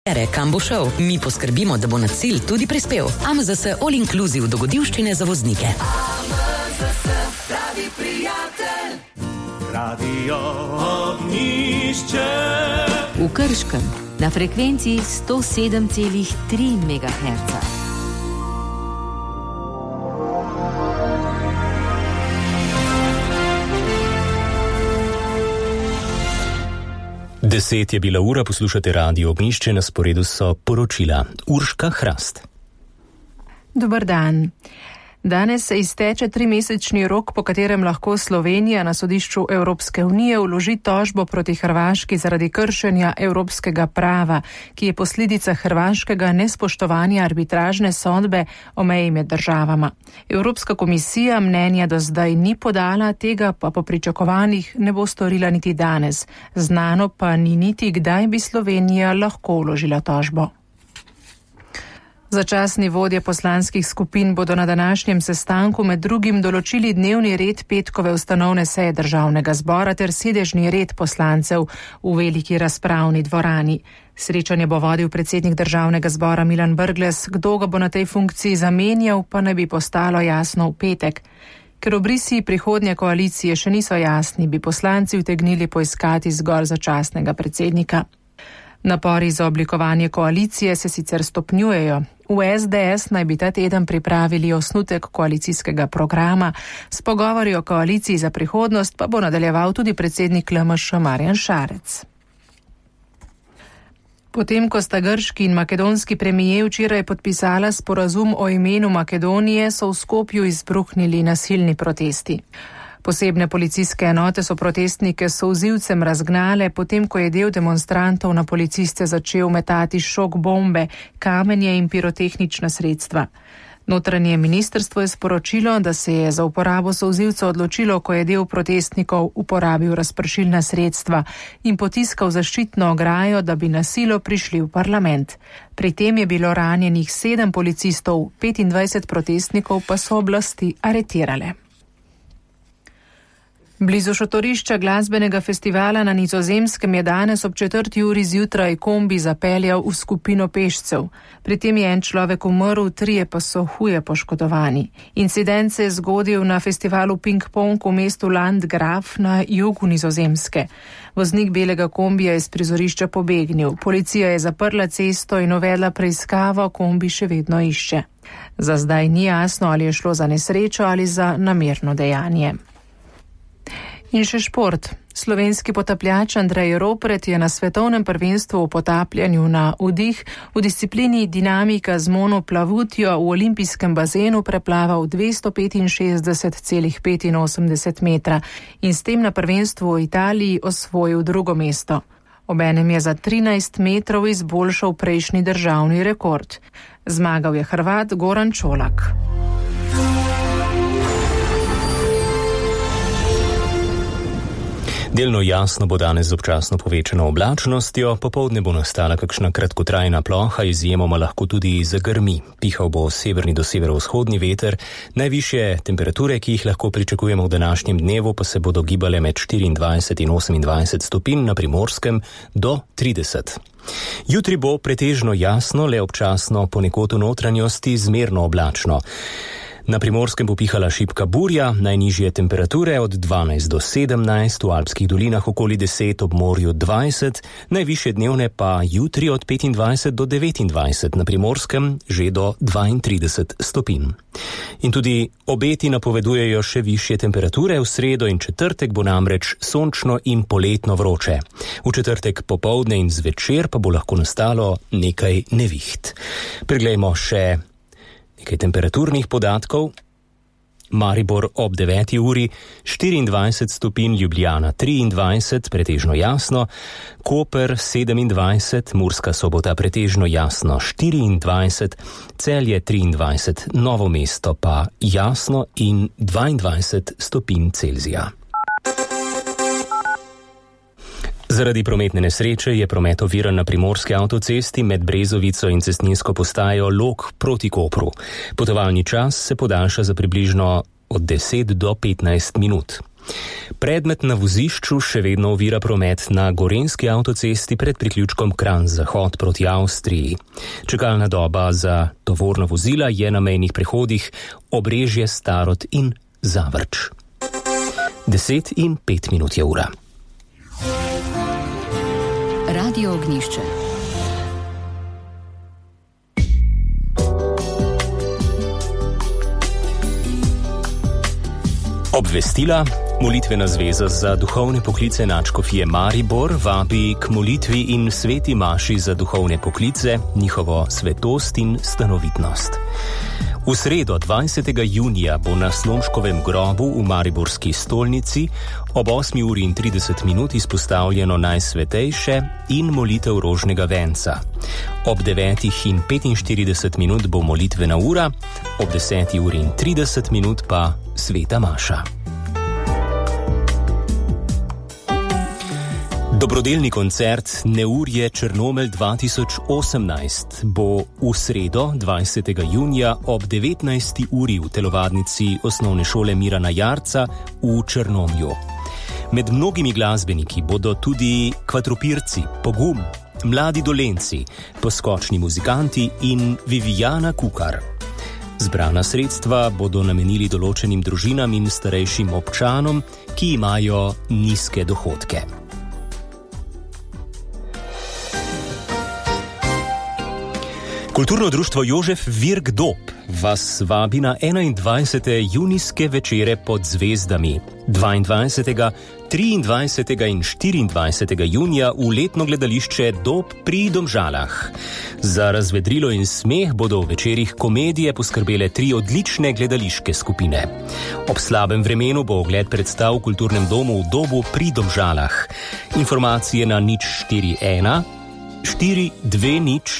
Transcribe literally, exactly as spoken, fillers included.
Kam bo šel? Mi poskrbimo, da bo na cilj tudi prispel. A M Z S All Inclusive dogodivščine za voznike. A M Z S pravi prijatelj. Radio Ognjišče. V Krškem na frekvenci sto sedem celih tri megaherca. Deset je bila ura, poslušate Radio Ognjišče, na sporedu so poročila. Urška Hrast. Dobar dan. Danes se izteče trimesečni rok, po katerem lahko Slovenija na sodišču Evropske unije vloži tožbo proti Hrvaški zaradi kršenja evropskega prava, ki je posledica hrvaškega nespoštovanja arbitražne sodbe o meji med državama. Evropska komisija mnenja do zdaj ni podala, tega pa po pričakovanjih ne bo storila niti danes. Znano pa ni niti, kdaj bi Slovenija lahko vložila tožbo. Začasni vodje poslanskih skupin bodo na današnjem sestanku med drugim določili dnevni red petkove ustanovne seje državnega zbora ter sedežni red poslancev v veliki razpravni dvorani. Srečanje bo vodil predsednik državnega zbora Milan Brglez, kdo ga bo na tej funkciji zamenjal, pa ne bi postalo jasno v petek. Ker obrisi prihodnje koalicije še niso jasni, bi poslanci utegnili poiskati zgolj začasnega predsednika. Napori za oblikovanje koalicije se sicer stopnjujejo. V S D S naj bi ta teden pripravili osnutek koalicijskega programa, s pogovori o koaliciji za prihodnost pa bo nadaljeval tudi predsednik L M Š Marjan Šarec. Potem, ko sta grški in makedonski premijer včeraj podpisala sporazum o imenu Makedonije, so v Skopju izbruhnili nasilni protesti. Posebne policijske enote so protestnike s solzivcem razgnale, potem ko je del demonstrantov na policiste začel metati šok bombe, kamenje in pirotehnična sredstva. Notranje ministrstvo je sporočilo, da se je za uporabo solzivca odločilo, ko je del protestnikov uporabil razpršilna sredstva in potiskal zaščitno ograjo, da bi na silo prišli v parlament. Pri tem je bilo ranjenih sedem policistov, petindvajset protestnikov pa so oblasti aretirale. Blizu šotorišča glasbenega festivala na Nizozemskem je danes ob četrti uri zjutraj kombi zapeljal v skupino pešcev. Pri tem je en človek umrl, trije pa so huje poškodovani. Incident se je zgodil na festivalu Ping Pong v mestu Landgraf na jugu Nizozemske. Voznik belega kombija je z prizorišča pobegnil. Policija je zaprla cesto in uvedla preiskavo, kombi še vedno išče. Za zdaj ni jasno, ali je šlo za nesrečo ali za namerno dejanje. In še šport. Slovenski potapljač Andrej Ropret je na svetovnem prvenstvu v potapljanju na vdih v disciplini dinamika z monoplavutjo v olimpijskem bazenu preplaval dvesto petinšestdeset celih petinosemdeset metra in s tem na prvenstvu v Italiji osvojil drugo mesto. Obenem je za trinajst metrov izboljšal prejšnji državni rekord. Zmagal je Hrvat Goran Čolak. Delno jasno bo danes z občasno povečano oblačnostjo, popoldne bo nastala kakšna kratkotrajna ploha, izjemoma lahko tudi zagrmi. Pihal bo severni do severovzhodni veter, najvišje temperature, ki jih lahko pričakujemo v današnjem dnevu, pa se bodo gibale med štiriindvajset in osemindvajset stopinj, na Primorskem do trideset. Jutri bo pretežno jasno, le občasno ponekod v notranjosti zmerno oblačno. Na Primorskem bo pihala šibka burja, najnižje temperature od dvanajst do sedemnajst, v alpskih dolinah okoli deset, ob morju dvajset, najvišje dnevne pa jutri od petindvajset do devetindvajset, na Primorskem že do dvaintrideset stopinj. In tudi obeti napovedujejo še višje temperature, v sredo in četrtek bo namreč sončno in poletno vroče. V četrtek popoldne in zvečer pa bo lahko nastalo nekaj neviht. Preglejmo še nekaj temperaturnih podatkov. Maribor ob deveti uri, štiriindvajset stopinj, Ljubljana triindvajset, pretežno jasno, Koper sedemindvajset, Murska Sobota pretežno jasno štiriindvajset, Celje triindvajset, Novo mesto pa jasno in dvaindvajset stopinj Celzija. Zaradi prometne nesreče je promet oviran na primorski avtocesti med Brezovico in cestninsko postajo Log proti Kopru. Potovalni čas se podaljša za približno od deset do petnajst minut. Predmet na vozišču še vedno ovira promet na gorenjski avtocesti pred priključkom Kranj-Zahod proti Avstriji. Čakalna doba za tovorna vozila je na mejnih prehodih Obrežje, Starod in Zavrč. Deset in pet minut je ura. Radio Ognjišče. Obvestila. Molitvena zveza za duhovne poklice Nadškofije Maribor vabi k molitvi in sveti maši za duhovne poklice, njihovo svetost in stanovitnost. V sredo dvajsetega junija bo na Slomškovem grobu v mariborski stolnici ob osmi uri in trideset minut izpostavljeno najsvetejše in molitev rožnega venca. Ob devetih in petinštirideset minut bo molitvena ura, ob deseti uri in trideset minut pa sveta maša. Dobrodelni koncert Neurje Črnomelj dva tisoč osemnajst bo v sredo dvajsetega junija ob devetnajsti uri v telovadnici Osnovne šole Mirana Jarca v Črnomlju. Med mnogimi glasbeniki bodo tudi kvadropirci, Pogum, Mladi Dolenci, poskočni muzikanti in Vivijana Kukar. Zbrana sredstva bodo namenili določenim družinam in starejšim občanom, ki imajo nizke dohodke. Kulturno društvo Jožef Virk Dob vas vabi na enaindvajsete junijske večere pod zvezdami. dvaindvajsetega, triindvajsetega in štiriindvajsetega junija v letno gledališče Dob pri Domžalah. Za razvedrilo in smeh bodo v večerih komedije poskrbele tri odlične gledališke skupine. Ob slabem vremenu bo ogled predstav v kulturnem domu v Dobu pri Domžalah. Informacije na nič štiri ena štiri dve nič